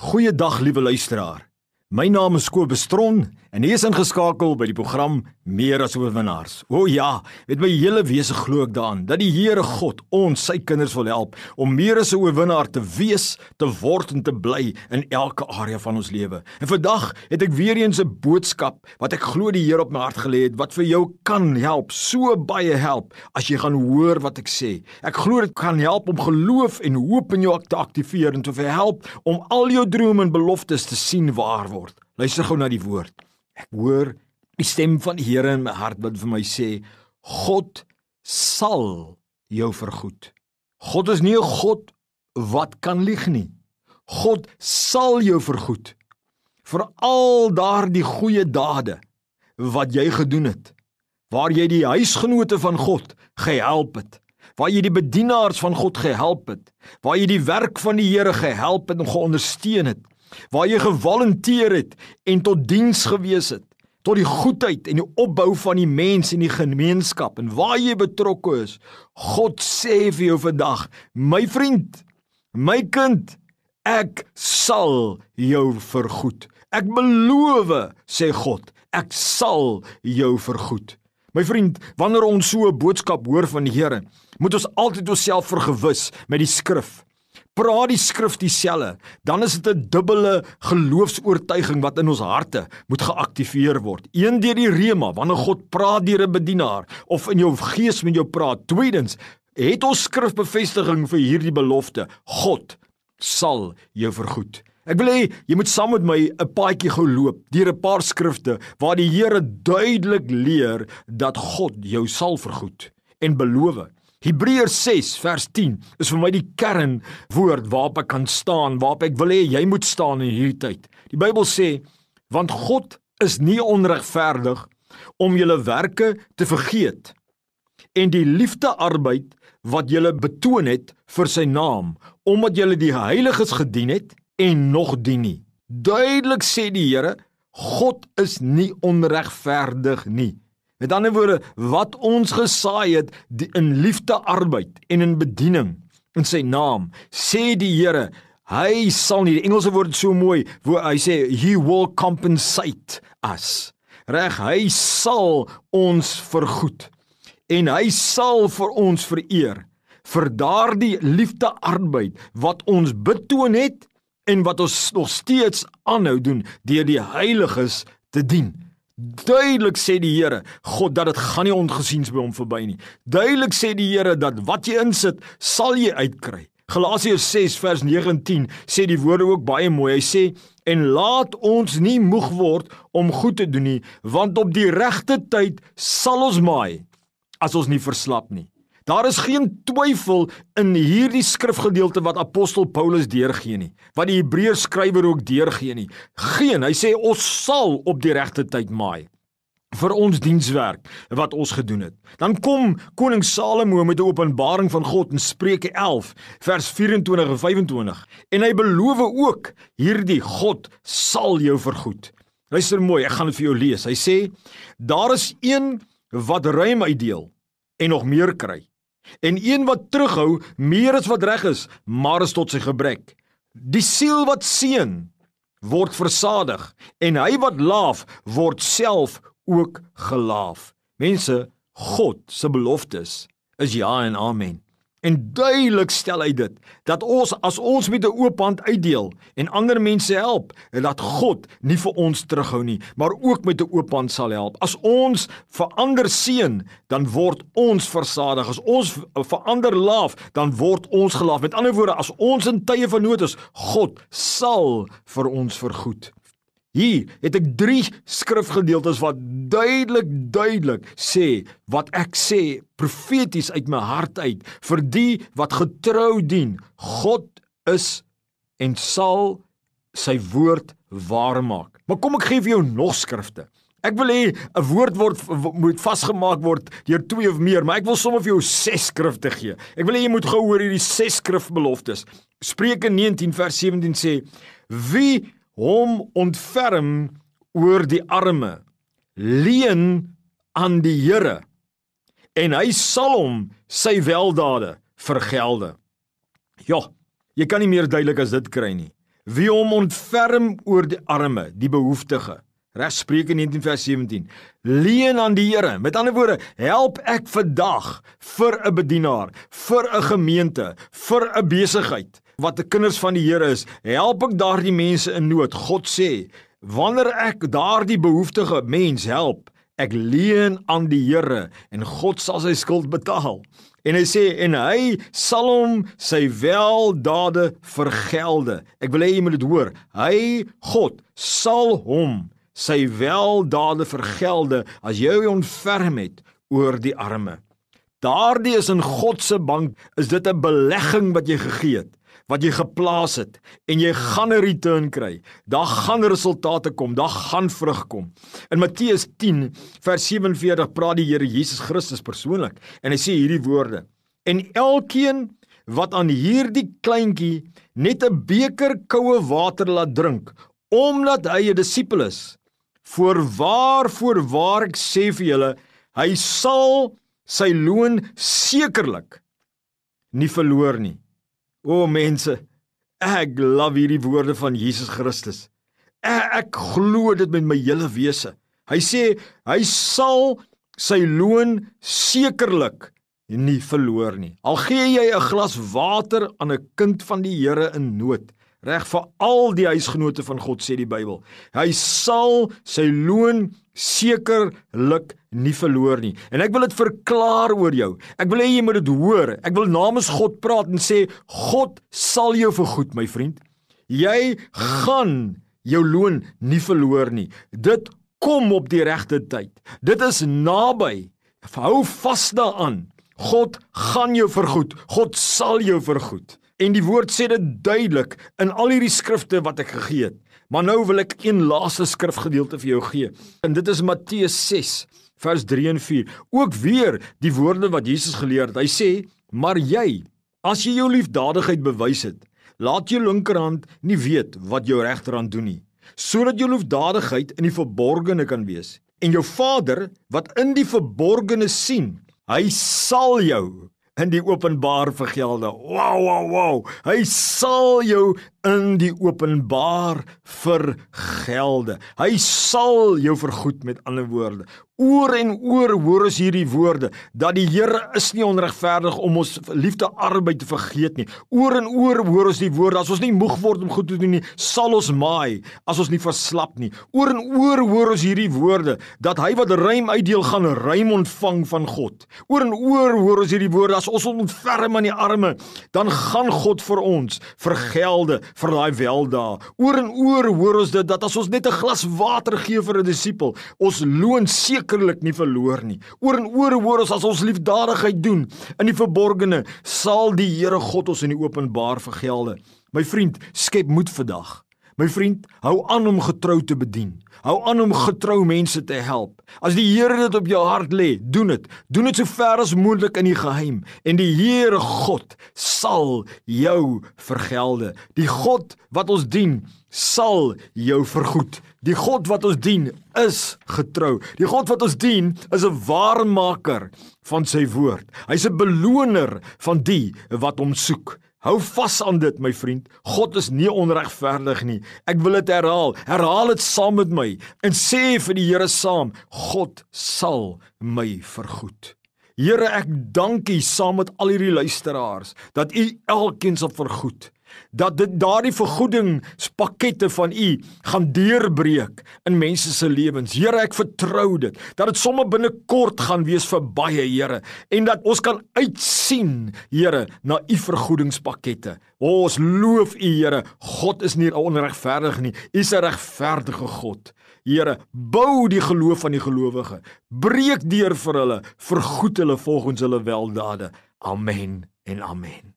Goeiedag, liewe luisteraar. My naam is Kobus Tron en hy is ingeskakel by die program Meer as Oorwinnaars. O ja, met my hele wese glo ek daaraan dat die Here God ons, sy kinders, wil help om meer as 'n oorwinnaar te wees, te word en te bly in elke area van ons lewe. En vandag het ek weer eens 'n boodskap wat ek glo die Here op my hart gelê het, wat vir jou kan help, so baie help as jy gaan hoor wat ek sê. Ek glo dit kan help om geloof en hoop in jou te aktiveer en te help om al jou drome en beloftes te sien waar word. Luister gou na die woord. Ek hoor die stem van die Here in my hart wat vir my sê, God sal jou vergoed. God is nie 'n God wat kan lieg nie. God sal jou vergoed vir al daardie goeie dade wat jy gedoen het, waar jy die huisgenote van God gehelp het, waar jy die bedienaars van God gehelp het, waar jy die werk van die Here gehelp het en geondersteun het, waar jy gevolunteer het en tot diens gewees het, tot die goedheid en die opbou van die mens en die gemeenskap en waar jy betrokke is. God sê vir jou vandag, my vriend, my kind, ek sal jou vergoed. Ek beloof, sê God, ek sal jou vergoed. My vriend, wanneer ons so 'n boodskap hoor van die Here, moet ons altyd onsself vergewis met die skrif. Praat die skrif dieselfde, dan is dit 'n dubbele geloofsoortuiging wat in ons harte moet geaktiveer word. Een deur die rema, wanneer God praat deur 'n bedienaar, of in jou gees met jou praat. Tweedens, het ons skrifbevestiging vir hierdie belofte, God sal jou vergoed. Ek wil hê, jy moet saam met my 'n paadjie gou loop, deur 'n paar skrifte, waar die Here duidelik leer, dat God jou sal vergoed, en beloof. Hebreërs 6 vers 10 is vir my die kernwoord waarop ek kan staan, waarop ek wil hê jy moet staan in hierdie tyd. Die Bybel sê, want God is nie onregverdig om julle werke te vergeet en die liefdearbeid wat julle betoon het vir sy naam, omdat julle die heiliges gedien het en nog dien nie. Duidelik sê die Here, God is nie onregverdig nie. Met ander woorde, wat ons gesaai het in liefdearbeid en in bediening in sy naam, sê die Here, hy sal nie, die Engelse woord so mooi, waar hy sê, he will compensate us. Reg, hy sal ons vergoed en hy sal vir ons vereer vir daardie liefdearbeid wat ons betoon het en wat ons nog steeds aanhou doen deur die heiliges te dien. Duidelik sê die Here, God, dat dit gaan nie ongesiens by hom verby nie. Duidelik sê die Here, dat wat jy insit, sal jy uitkry. Galasiërs 6 vers 9 en 10 sê die woorde ook baie mooi. Hy sê, en laat ons nie moeg word om goed te doen nie, want op die regte tyd sal ons maai, as ons nie verslap nie. Daar is geen twyfel in hierdie skrifgedeelte wat apostel Paulus deurgee nie, wat die Hebreërs skrywer ook deurgee nie. Hy sê ons sal op die regte tyd maai vir ons dienswerk wat ons gedoen het. Dan kom koning Salomo met 'n openbaring van God in Spreuke 11 vers 24 en 25 en hy beloof ook hierdie God sal jou vergoed. Luister mooi, ek gaan dit vir jou lees. Hy sê, daar is een wat ruim uitdeel en nog meer kry, en een wat terughou meer as wat reg is, maar is tot sy gebrek. Die siel wat seën word versadig, en hy wat laaf word self ook gelaaf. Mense, God se beloftes is ja en amen. En duidelik stel hy dit, dat ons, as ons met 'n oop hand uitdeel en ander mense help, dat God nie vir ons terughou nie, maar ook met 'n oop hand sal help. As ons vir ander seën, dan word ons versadig. As ons vir ander laaf, dan word ons gelaaf. Met ander woorde, as ons in tye van nood is, God sal vir ons vergoed. Hier het ek 3 skrifgedeeltes wat duidelik sê, wat ek sê profeties uit my hart uit, vir die wat getrou dien. God is en sal sy woord waarmaak. Maar kom ek gee vir jou nog skrifte. Ek wil hê 'n woord moet vasgemaak word deur 2 of meer, maar ek wil sommer vir jou 6 skrifte gee. Ek wil hê jy moet gou hoor hierdie 6 skrifbeloftes. Spreuke 19 vers 17 sê, wie hom ontferm oor die arme, leen aan die Here, en hy sal hom sy weldade vergelde. Ja, jy kan nie meer duidelik as dit kry nie. wie hom ontferm oor die arme, die behoeftige. Reg Spreuke 19 vers 17. Leen aan die Here. Met ander woorde, help ek vandag vir 'n bedienaar, vir 'n gemeente, vir 'n besigheid wat die kinders van die Here is. Help ek daardie mense in nood. God sê, wanneer ek daardie behoeftige mens help, ek leen aan die Here en God sal sy skuld betaal. En hy sê, en hy sal hom sy weldade vergelde. Ek wil hê jy moet dit hoor. Hy, God, sal hom sy weldade vergelde as jy ontferm het oor die arme. Daardie is in God se bank, is dit 'n belegging wat jy gegee het, wat jy geplaas het, en jy gaan 'n return kry. Daar gaan resultate kom, daar gaan vrug kom. In Matteus 10 vers 47 praat die Here Jesus Christus persoonlik, en hy sê hierdie woorde, en elkeen wat aan hierdie kleintjie net 'n beker koue water laat drink, omdat hy 'n disipel is, voorwaar ek sê vir julle, hy sal sy loon sekerlik nie verloor nie. O mense, ek love hierdie woorde van Jesus Christus. Ek glo dit met my hele wese. Hy sê, hy sal sy loon sekerlik nie verloor nie. Al gee jy 'n glas water aan 'n kind van die Here in nood, reg vir al die huisgenote van God, sê die Bybel. Hy sal sy loon sekerlik nie verloor nie. En ek wil dit verklaar oor jou. Ek wil hê jy moet dit hoor. Ek wil namens God praat en sê, God sal jou vergoed, my vriend. Jy gaan jou loon nie verloor nie. Dit kom op die regte tyd. Dit is naby. Hou vas daaraan. God gaan jou vergoed. God sal jou vergoed. En die woord sê dit duidelik in al hierdie skrifte wat ek gegee het. Maar nou wil ek een laaste skrifgedeelte vir jou gee. En dit is Matteus 6 vers 3 en 4. Ook weer die woorde wat Jesus geleer het. Hy sê, maar jy, as jy jou liefdadigheid bewys het, laat jou linkerhand nie weet wat jou regterhand doen nie, sodat jou liefdadigheid in die verborgene kan wees. En jou Vader wat in die verborgene sien, hy sal jou in die openbaar vergelde. Wow. Hy sal jou in die openbaar vergelde. Hy sal jou vergoed, met ander woorde. Oor en oor hoor ons hierdie woorde, dat die Here is nie onregverdig om ons liefde arbeid te vergeet nie. Oor en oor hoor ons die woorde, as ons nie moeg word om goed te doen nie, sal ons maai, as ons nie verslap nie. Oor en oor hoor ons hierdie woorde, dat hy wat ruim uitdeel, gaan ruim ontvang van God. Oor en oor hoor ons hierdie woorde, as ons ontferm aan die arme, dan gaan God vir ons vergelde vir daai weldae. Oor en oor hoor ons dit, dat as ons net 'n glas water gee vir 'n disipel, ons loon sekerlik nie verloor nie. Oor en oor hoor ons, as ons liefdadigheid doen in die verborgene, sal die Here God ons in die openbaar vergelde. My vriend, skep moed vandag. My vriend, hou aan om getrou te bedien. Hou aan om getrou mense te help. As die Here dit op jou hart lê, doen dit. Doen dit so ver as moontlik in die geheim. En die Here God sal jou vergelde. Die God wat ons dien, sal jou vergoed. Die God wat ons dien, is getrou. Die God wat ons dien, is 'n waarmaker van sy woord. Hy's 'n beloner van die wat hom soek. Hou vas aan dit, my vriend. God is nie onregverdig nie. Ek wil dit herhaal. Herhaal dit saam met my en sê vir die Here saam, God sal my vergoed. Here, ek dank U saam met al hierdie luisteraars, dat U elkeen sal vergoed. Dat daardie vergoedingspakkette van U gaan deurbreek in mense se lewens. Here, ek vertrou dit, dat dit sommer binnekort gaan wees vir baie, Here, en dat ons kan uitsien, Here, na U vergoedingspakkette. Ons loof U, Here. God is nie onregverdig nie. U is 'n regverdige God. Here, bou die geloof van die gelowige. Breek deur vir hulle, vergoed hulle volgens hulle weldade. Amen en amen.